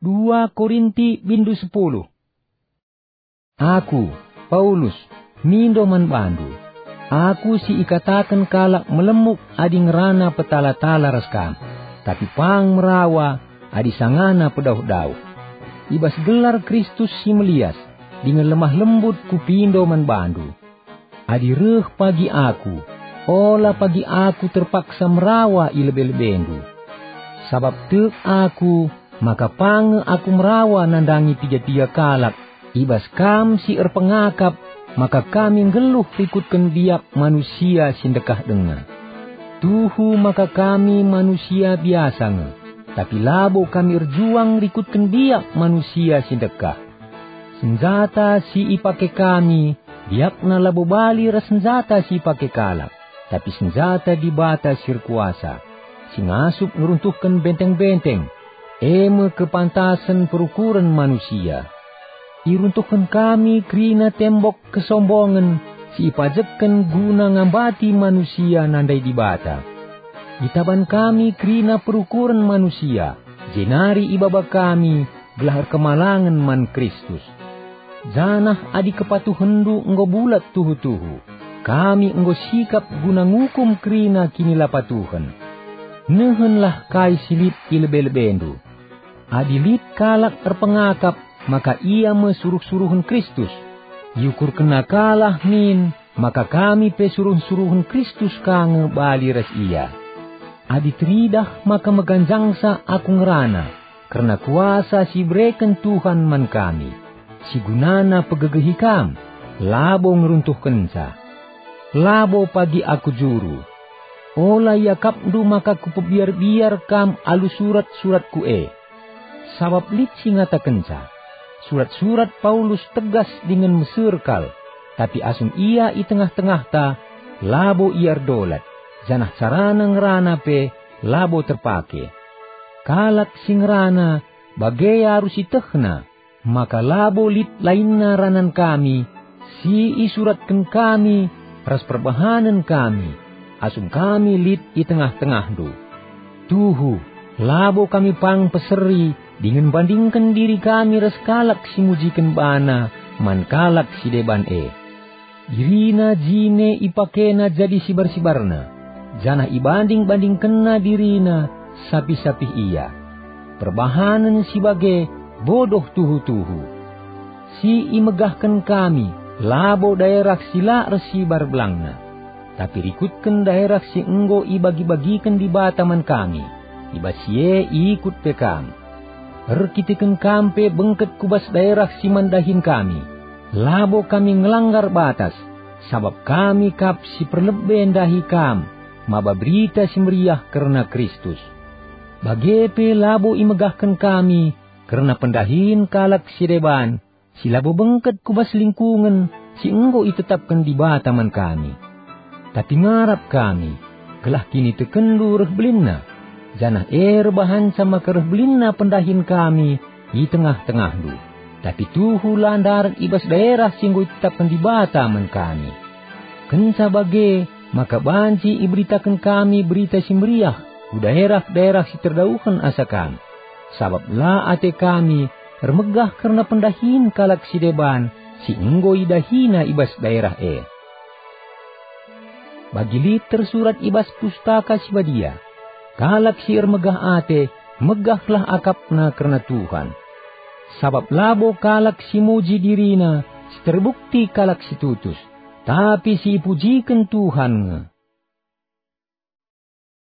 2 Korinti 10. Aku, Paulus, mindo man bandu. Aku si ikatakan kalak melemuk adi ngerana petala-tala raskam. Tapi pang merawa adi sangana pedauh-dauh. Ibas gelar Kristus si melias, dengan lemah lembut kupindo man bandu. Adi reh pagi aku, ola pagi aku terpaksa merawa ilebe-lebendu. Sabab tek aku, maka pange aku merawa nandangi 3 kalak. Ibas kam si erpengakap, maka kami geluh ikutkan biak manusia sindekah dengar. Tuhu maka kami manusia biasa nge, tapi labo kami erjuang ikutkan biak manusia sindekah. Senjata si ipake kami, biak na labo bali ras senjata si ipake kalak, tapi senjata di bata sirkuasa. Si ngasup ngeruntuhkan benteng-benteng, eme kepantasan perukuran manusia. Iruntuhkan kami krina tembok kesombongan, si ipajekken guna ngambati manusia nandai di bata. Itaban kami krina perukuran manusia, jenari ibaba kami gelar kemalangan man Kristus. Janah adi kepatuhendu enggo bulat tuhu-tuhu, kami enggo sikap guna ngukum krina kini lapatuhen. Nehenlah kai silit ilebe-lebendu. Adilit kalak terpengakap, maka ia mesuruh-suruhun Kristus. Yukur kena kalah min, maka kami pesuruh-suruhun Kristus kange bali res ia. Adi teridah maka meganjangsa aku ngerana, karena kuasa si breken Tuhan man kami. Si gunana pegegehikam, labo ngeruntuhkan sa. Labo pagi aku juru. Ola yakapdu maka kupebiar-biar kam alu surat-surat kue. Sabab lit si ngatakan sa. Surat-surat Paulus tegas dengan meserkal, tapi asum ia i tengah-tengah ta, labo iar dolat, janah sarana ngerana pe, labo terpake. Kalak si ngerana, bagaya harus itehna, maka labo lit lainna ranan kami, si isuratkan kami, ras perbahanan kami, asum kami lit i tengah-tengah do. Tuhu, labo kami pang peseri, dengan bandingkan diri kami ras kalak si mujikan bana, man kalak si deban e. Dirina jine ipakena jadi sibar-sibarna, janah ibanding-bandingkenna dirina sapi-sapi ia. Perbahanan si bage bodoh tuhu-tuhu. Si imegahkan kami, labo daerah sila resibar belangna. Tapi rikutkan daerah si enggo ibagi-bagikan di bataman kami, ibasie ikut pekam. Erkitikan kampe bengket kubas daerah si mandahin kami. Labo kami ngelanggar batas, sabab kami kap si perleben dahi kam, maba berita si meriah karena Kristus. Bagepe labo imegahkan kami, karena pendahin kalak si deban, si labo bengket kubas lingkungan, si enggo itetapkan di bataman kami. Tapi ngarap kami, kelah kini tekendur belinna. Janah bahan sama kereblinna pendahin kami di tengah-tengah du. Tapi tuhu landaran ibas daerah singgo tetapkan di bataman kami. Kenca bage, maka banci iberitakan kami berita si meriah u daerah-daerah si terdauhan asakan. Sabab la ate kami remegah karena pendahin kalak si deban si enggo idahina ibas daerah e. Bagi liter surat ibas pustaka si badia. Kalak si megah ate, megahlah akapna karena Tuhan. Sabab labo kalak si muji dirina, si terbukti kalak si tutus, tapi si pujikan Tuhan.